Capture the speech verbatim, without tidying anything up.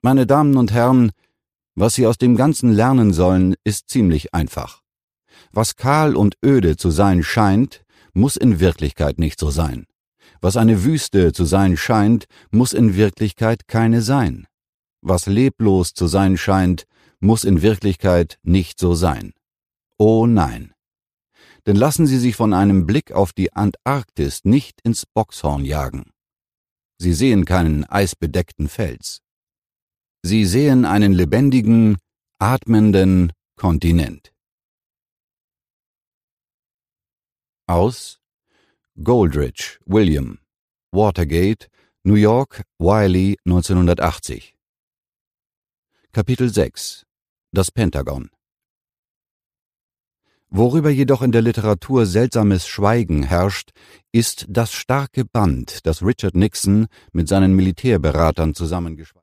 Meine Damen und Herren, was Sie aus dem Ganzen lernen sollen, ist ziemlich einfach. Was kahl und öde zu sein scheint, muss in Wirklichkeit nicht so sein. Was eine Wüste zu sein scheint, muss in Wirklichkeit keine sein. Was leblos zu sein scheint, muss in Wirklichkeit nicht so sein. Oh nein. Denn lassen Sie sich von einem Blick auf die Antarktis nicht ins Bockshorn jagen. Sie sehen keinen eisbedeckten Fels. Sie sehen einen lebendigen, atmenden Kontinent. Aus Goldrich, William, Watergate, New York, Wiley, neunzehnhundertachtzig. Kapitel sechs. Das Pentagon. Worüber jedoch in der Literatur seltsames Schweigen herrscht, ist das starke Band, das Richard Nixon mit seinen Militärberatern zusammengeschweißt